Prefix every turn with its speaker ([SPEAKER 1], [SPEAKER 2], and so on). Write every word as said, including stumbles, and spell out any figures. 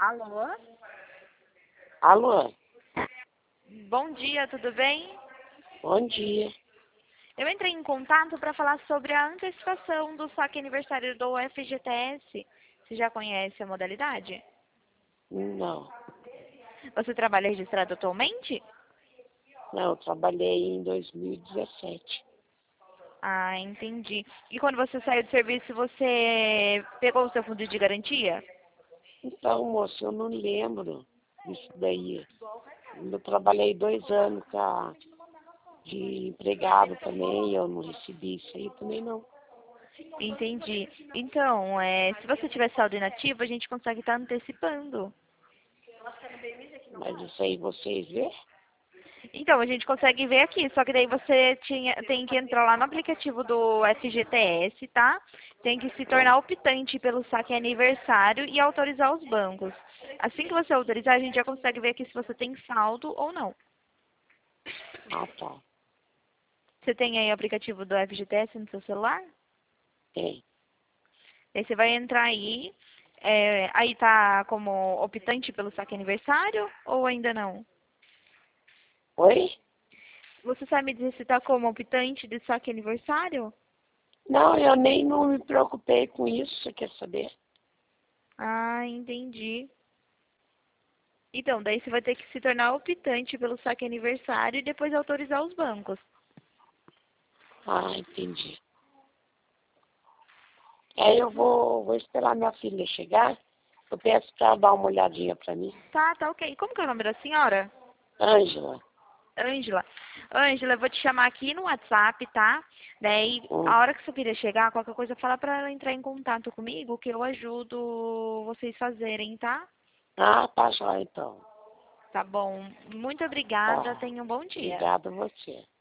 [SPEAKER 1] Alô?
[SPEAKER 2] Alô,
[SPEAKER 1] Bom dia, tudo bem?
[SPEAKER 2] bom dia.
[SPEAKER 1] Eu entrei em contato para falar sobre a antecipação do saque aniversário do F G T S. Você já conhece a modalidade?
[SPEAKER 2] Não,
[SPEAKER 1] Você trabalha registrado atualmente?
[SPEAKER 2] não, eu trabalhei em dois mil e dezessete.
[SPEAKER 1] Ah, entendi. E quando você saiu do serviço, você pegou o seu fundo de garantia?
[SPEAKER 2] Então, moço, eu não lembro disso daí. Eu trabalhei dois anos com a- de empregado também, eu não recebi isso aí também não.
[SPEAKER 1] Entendi. Então, é, se você tiver saldo inativo, a gente consegue estar antecipando.
[SPEAKER 2] Mas isso aí vocês vê?
[SPEAKER 1] Então, a gente consegue ver aqui, só que daí você tinha, tem que entrar lá no aplicativo do F G T S, tá? Tem que se
[SPEAKER 2] Ah,
[SPEAKER 1] tornar optante pelo saque aniversário e autorizar os bancos. Assim que você autorizar, a gente já consegue ver aqui se você tem saldo ou não.
[SPEAKER 2] ah, tá,
[SPEAKER 1] Você tem aí o aplicativo do F G T S no seu celular?
[SPEAKER 2] tem.
[SPEAKER 1] Aí você vai entrar aí, é, aí tá como optante pelo saque aniversário ou ainda não?
[SPEAKER 2] Oi?
[SPEAKER 1] Você sabe me dizer se tá como optante de saque aniversário?
[SPEAKER 2] Não, eu nem não me preocupei com isso, você quer saber?
[SPEAKER 1] Ah, entendi. Então, daí você vai ter que se tornar optante pelo saque aniversário e depois autorizar os bancos.
[SPEAKER 2] Ah, entendi. Aí eu vou, vou esperar minha filha chegar, eu peço para ela dar uma olhadinha para mim.
[SPEAKER 1] Tá, tá ok. Como que é o nome da senhora?
[SPEAKER 2] Ângela,
[SPEAKER 1] Ângela. Ângela, eu vou te chamar aqui no WhatsApp, tá? Daí,
[SPEAKER 2] hum.
[SPEAKER 1] a hora que sua filha chegar, qualquer coisa, fala pra ela entrar em contato comigo, que eu ajudo vocês fazerem, tá?
[SPEAKER 2] Ah, tá já então.
[SPEAKER 1] Tá bom. Muito obrigada.
[SPEAKER 2] Tá.
[SPEAKER 1] Tenha um bom dia.
[SPEAKER 2] Obrigada a você.